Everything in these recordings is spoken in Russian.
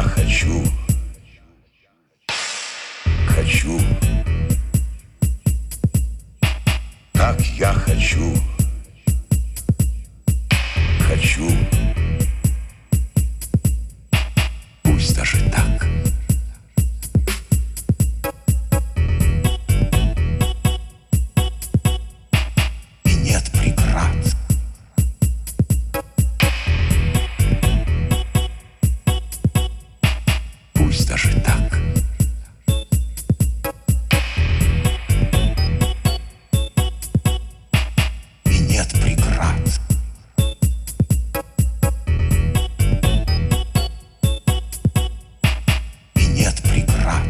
я хочу, хочу, как я хочу, хочу, пусть даже так. И нет преград. Пусть даже так. И нет преград. И нет преград.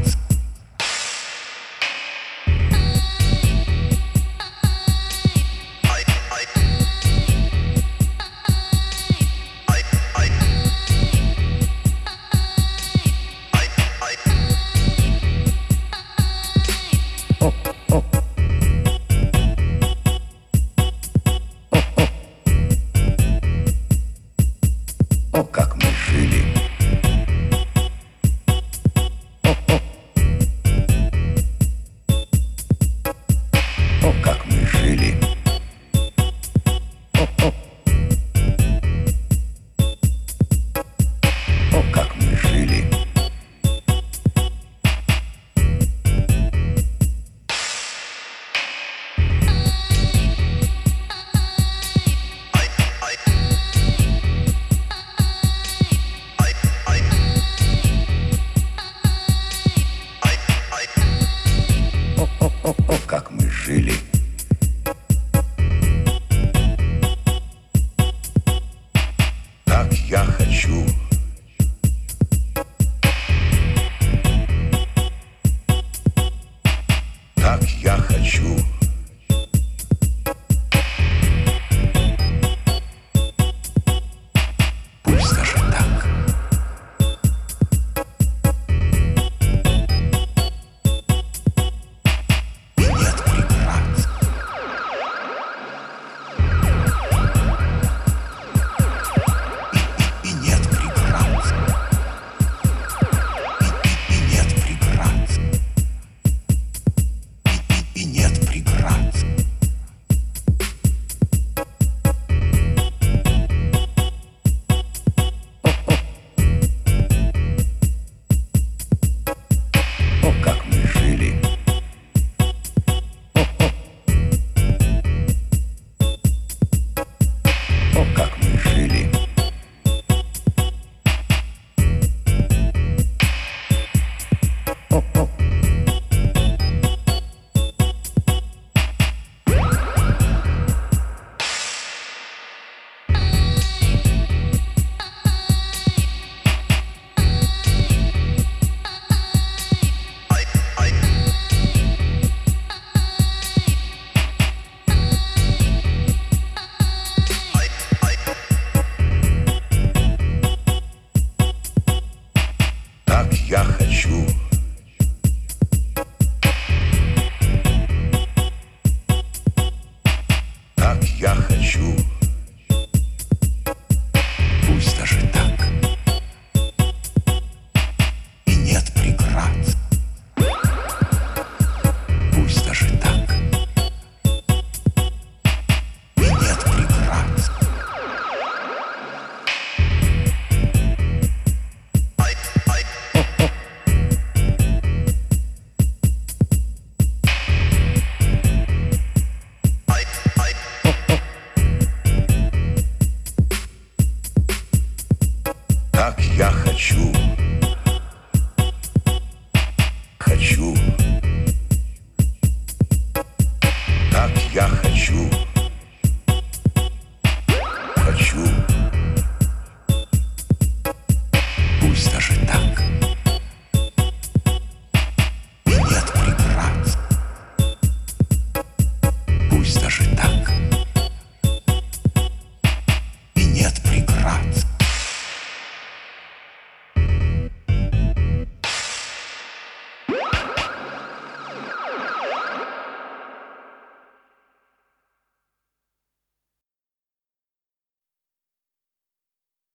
О, как мы жили. О, как мы жили. О, как мы жили. О, как мы жили. Как я хочу. Как я хочу. Пусть даже так. И нет преград. И нет преград. И нет преград. И нет преград. О, как мы жили. О, как мы жили. О, как я хочу.